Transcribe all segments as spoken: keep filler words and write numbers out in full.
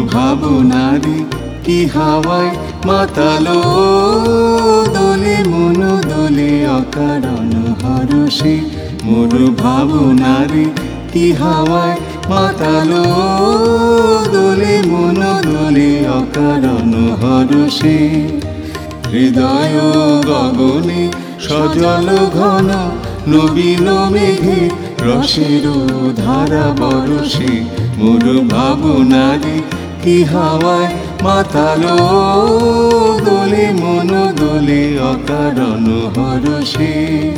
ভাবনারে কি হাওয়ায় মাতালো দোলে মন দোলে অকারণ হরষে মোর ভাবনারে কি হাওয়ায় মাতালো দোলে মন দোলে অকারণ হরষে হৃদয় গগনে সজল ঘন নবীন মেঘে রসের ধারা বরষে মোর ভাবনারে কি হাওয়ায় মাতালো দোলে মন দোলে অকারণ হরষে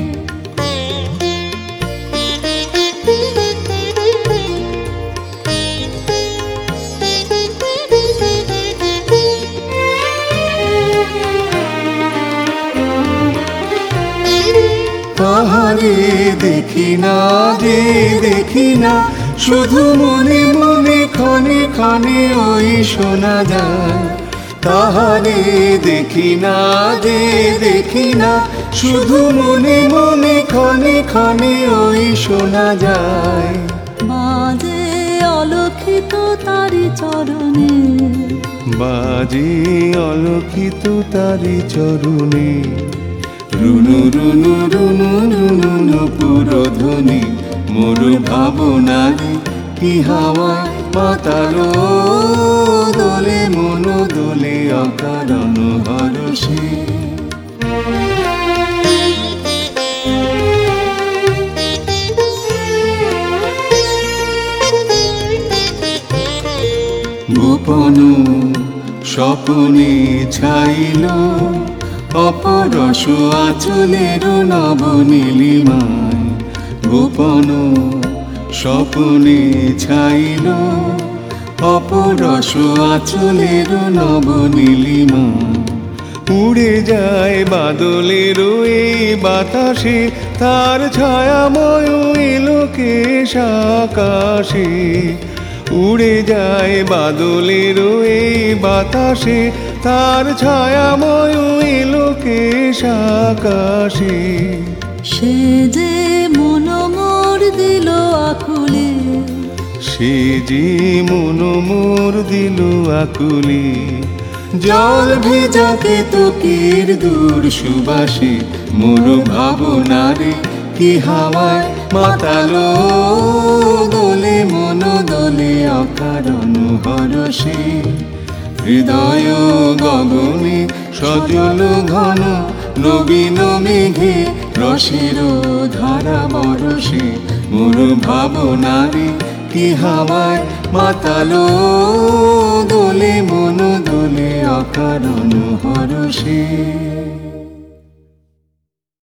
তাহারে দেখি না যে দেখি না শুধু মনে মনে ক্ষণে ক্ষণে ওই শোনা যায় তাহারে দেখি না যে দেখি না শুধু মনে মনে ক্ষণে ক্ষণে ওই শোনা যায় বাজে অলক্ষিত তারি চরণে বাজে অলক্ষিত তারি চরণে রুনু রুনু রুনু রুনু নুপুর ধ্বনি মোর ভাবনারে কি হাওয়ায় মাতালো দোলে মন দোলে অকারণ হরষে গোপন স্বপনে ছাইল অপরস আঁচলের নব নীলিমায় গোপন স্বপনে ছাইল অপরস আঁচলের নব নীলিমা উড়ে যায় বাদলের এই বাতাসে তার ছায়াময় লোকেশ আকাশে উড়ে যায় বাদলের এই বাতাসে তার ছায়াময় লোকেশ আকাশে সে যে মন মোর দিল আকুলে সে যে মন মোর দিল আকুলে জল ভেজা কেতকীর দূর সুবাসে মোর ভাবনারে কি হাওয়ায় মাতালো দোলে মন দোলে অকারণ হরষে হৃদয় গগনে সজল ঘন নবীন মেঘে রসের ধারা বরষে মোর ভাবনারে কি হাওয়ায় মাতালো দোলে মন দোলে অকারণ হরষে।